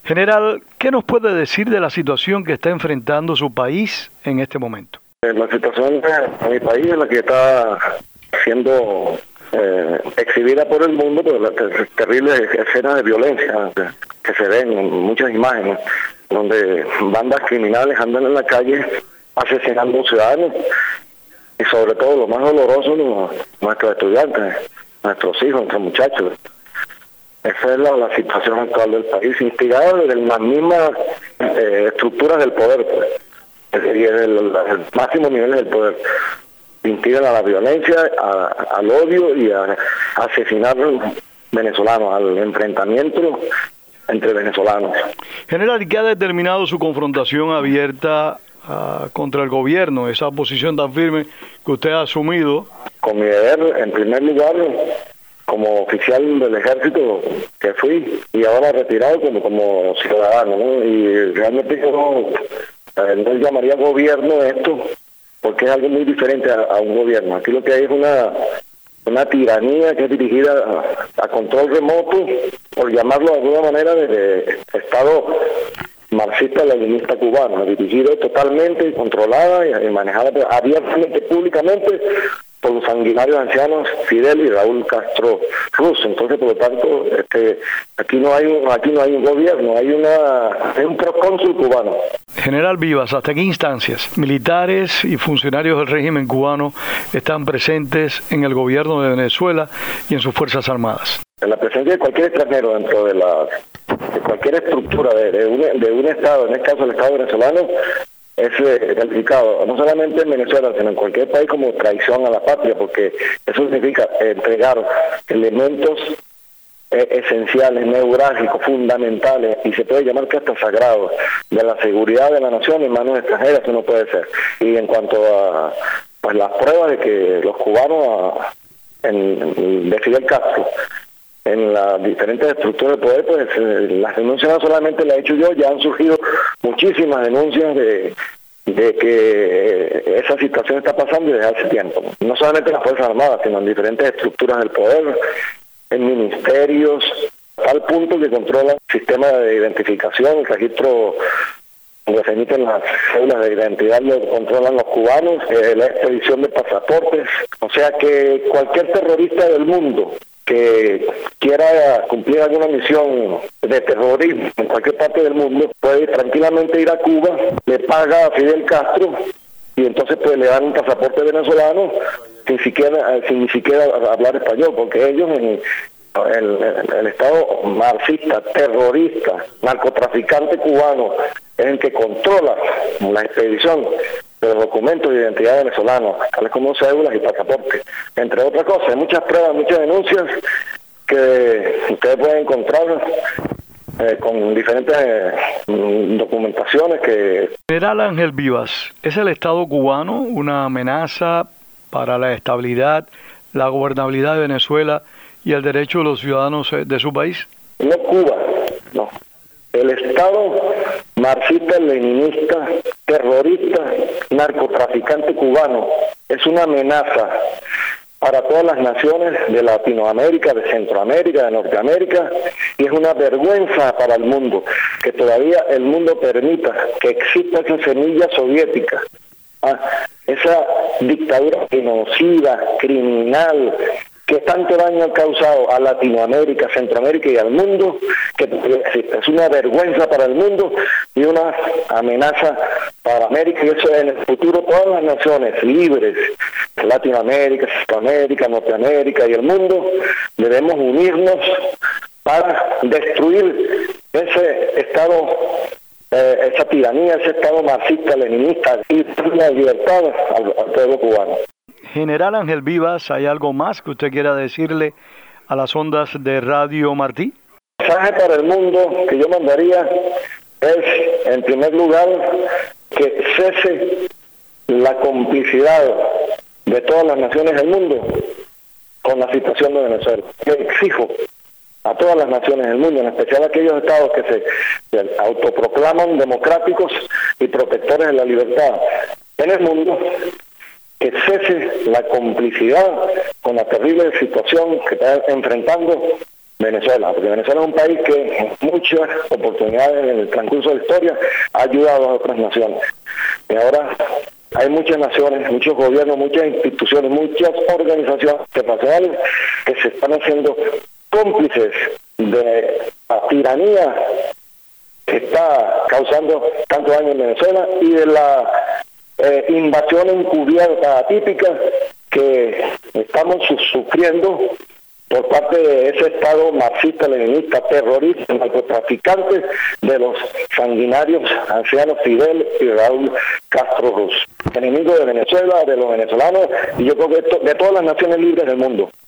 General, ¿qué nos puede decir de la situación que está enfrentando su país en este momento? La situación de mi país es la que está siendo exhibida por el mundo por las terribles escenas de violencia que se ven en muchas imágenes, donde bandas criminales andan en la calle asesinando ciudadanos y sobre todo lo más doloroso, nuestros estudiantes, nuestros hijos, nuestros muchachos. Esa es la situación actual del país, instigada desde las mismas estructuras del poder, pues, y el máximo nivel del poder. Instigan a la violencia, al odio y a asesinar venezolanos, al enfrentamiento entre venezolanos. General, ¿qué ha determinado su confrontación abierta contra el gobierno, esa posición tan firme que usted ha asumido? Con mi deber, en primer lugar, como oficial del ejército que fui y ahora retirado como ciudadano, ¿no? Y realmente yo no llamaría gobierno esto, porque es algo muy diferente a un gobierno. Aquí lo que hay es una tiranía que es dirigida a control remoto, por llamarlo de alguna manera, desde Estado marxista-leninista cubano, dirigida totalmente, controlada y manejada abiertamente, públicamente, por los sanguinarios ancianos Fidel y Raúl Castro Ruz. Entonces, por lo tanto, aquí no hay un gobierno, hay un procónsul cubano. General Vivas, ¿hasta qué instancias militares y funcionarios del régimen cubano están presentes en el gobierno de Venezuela y en sus Fuerzas Armadas? En la presencia de cualquier extranjero dentro de cualquier estructura de un Estado, en este caso el Estado venezolano, es calificado no solamente en Venezuela, sino en cualquier país como traición a la patria, porque eso significa entregar elementos esenciales, neurálgicos, fundamentales, y se puede llamar que hasta sagrados, de la seguridad de la nación en manos extranjeras. Eso no puede ser. Y en cuanto a pues las pruebas de que los cubanos de Fidel Castro en las diferentes estructuras de poder, pues las denuncias no solamente las he hecho yo, ya han surgido muchísimas denuncias de que esa situación está pasando desde hace tiempo. No solamente en las Fuerzas Armadas, sino en diferentes estructuras del poder, en ministerios, al punto que controlan el sistema de identificación, el registro donde se emiten las cédulas de identidad, lo controlan los cubanos, la expedición de pasaportes. O sea que cualquier terrorista del mundo que quiera cumplir alguna misión de terrorismo en cualquier parte del mundo puede tranquilamente ir a Cuba, le paga a Fidel Castro y entonces pues le dan un pasaporte venezolano sin ni siquiera hablar español, porque ellos en el Estado marxista, terrorista, narcotraficante cubano es el que controla la expedición de los documentos de identidad venezolanos, tales como cédulas y pasaportes, entre otras cosas. Hay muchas pruebas, muchas denuncias que ustedes pueden encontrar con diferentes documentaciones que... General Ángel Vivas, ¿es el Estado cubano una amenaza para la estabilidad, la gobernabilidad de Venezuela y el derecho de los ciudadanos de su país? No Cuba, no. El Estado marxista, leninista, terrorista, narcotraficante cubano es una amenaza para todas las naciones de Latinoamérica, de Centroamérica, de Norteamérica, y es una vergüenza para el mundo que todavía el mundo permita que exista esa semilla soviética, esa dictadura genocida, criminal, que tanto daño ha causado a Latinoamérica, Centroamérica y al mundo, que es una vergüenza para el mundo y una amenaza para América. Y eso en el futuro todas las naciones libres, Latinoamérica, Centroamérica, Norteamérica y el mundo, debemos unirnos para destruir ese Estado, esa tiranía, ese Estado marxista, leninista, y la libertad al pueblo cubano. General Ángel Vivas, ¿hay algo más que usted quiera decirle a las ondas de Radio Martí? El mensaje para el mundo que yo mandaría es, en primer lugar, que cese la complicidad de todas las naciones del mundo con la situación de Venezuela. Yo exijo a todas las naciones del mundo, en especial a aquellos estados que se autoproclaman democráticos y protectores de la libertad en el mundo, que cese la complicidad con la terrible situación que está enfrentando Venezuela, porque Venezuela es un país que en muchas oportunidades en el transcurso de la historia ha ayudado a otras naciones. Y ahora hay muchas naciones, muchos gobiernos, muchas instituciones, muchas organizaciones internacionales que se están haciendo cómplices de la tiranía que está causando tanto daño en Venezuela y de la invasión encubierta atípica que estamos sufriendo por parte de ese Estado marxista-leninista, terrorista, narcotraficante de los sanguinarios ancianos Fidel y Raúl Castro Ruz, enemigo de Venezuela, de los venezolanos y yo creo que de todas las naciones libres del mundo.